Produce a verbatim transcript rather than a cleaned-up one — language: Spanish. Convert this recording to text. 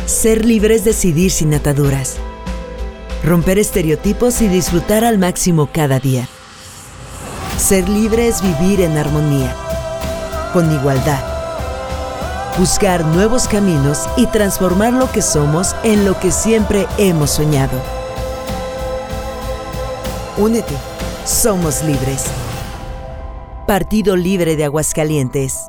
Ser libre es decidir sin ataduras. Romper estereotipos y disfrutar al máximo cada día. Ser libre es vivir en armonía, con igualdad. Buscar nuevos caminos y transformar lo que somos en lo que siempre hemos soñado. Únete, somos libres. Partido Libre de Aguascalientes.